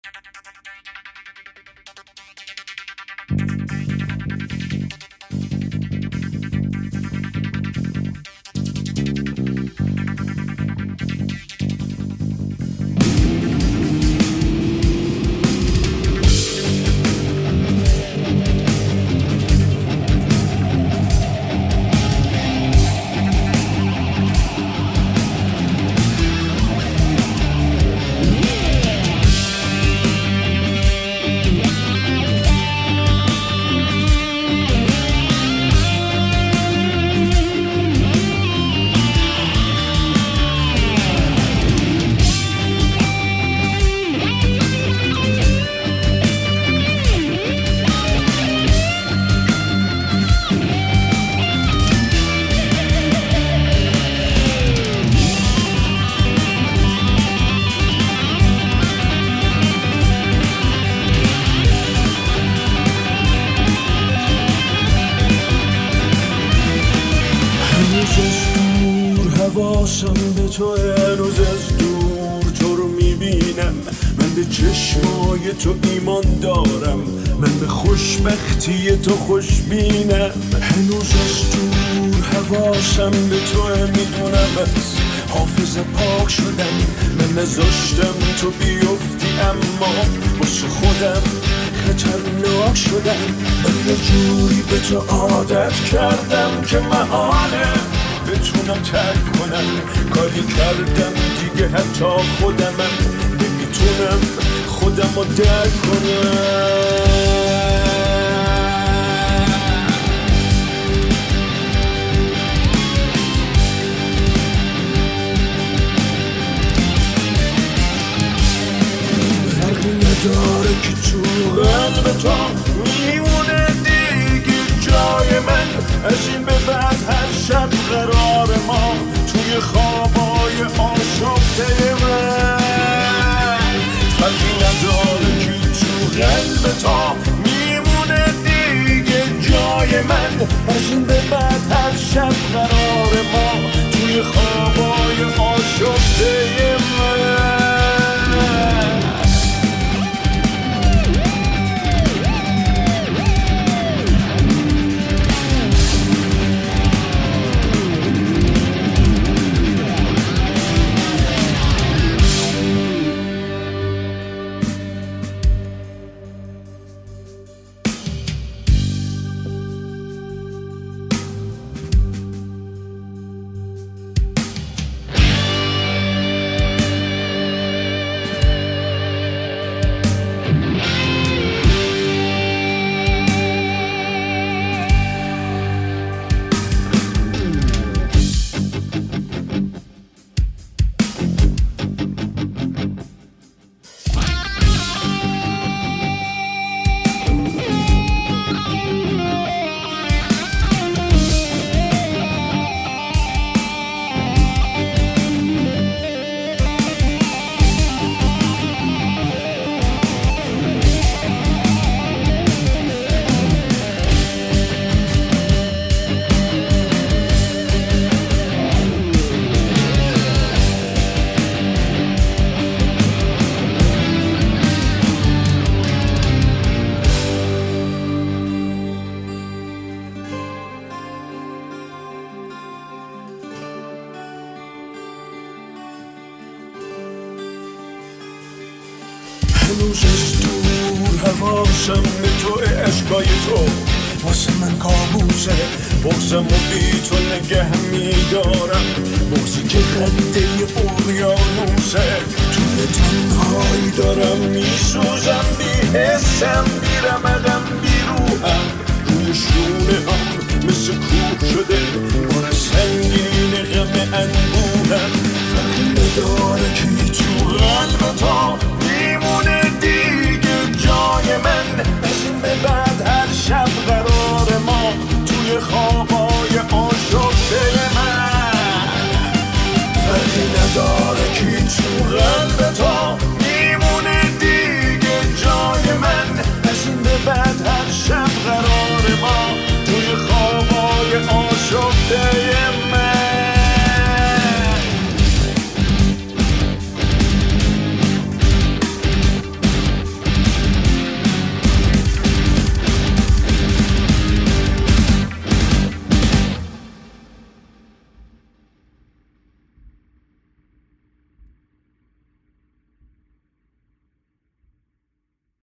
حواسم به تو هنوز از دور تو رو میبینم. من به چشمای تو ایمان دارم، من به خوشبختی تو خوشبینم. هنوز از دور حواسم به تو میدونم، از حافظه پاک شدم. من نذاشتم تو بیفتی اما واسه خودم خطرناک شدم. من یه جوری به تو عادت کردم که محاله بتونم ترک کنم. کاری کردم دیگه حتی خودمم نمیتونم خودم رو درک کنم. فرقی نداره که تو قلب تو میمونه دیگه جای من. از این به بعد هر شب قرار ما توی خوابای آشفته من. فرقی نداره که تو قلب تو میمونه دیگه جای من. از این به بعد هر شب قرار ما توی خوابای آشفته من. هنوز از دور حواسم به تو عشقای تو واسه من کابوسه. بغزم و بی تو نگه میدارم، بغزی که قده اقیانوسه. توی تنهایی دارم میسوزم، بی حسم بی رمقم بی روحم. روی شونه هم مثل کوه شده بار سنگین غم انبوهم. فرقی نداره که تو قلب تو میمونه دیگه جای من. از این به بعد هر شب قرار ما توی خوابای آشفته من. فرقی نداره که تو قلب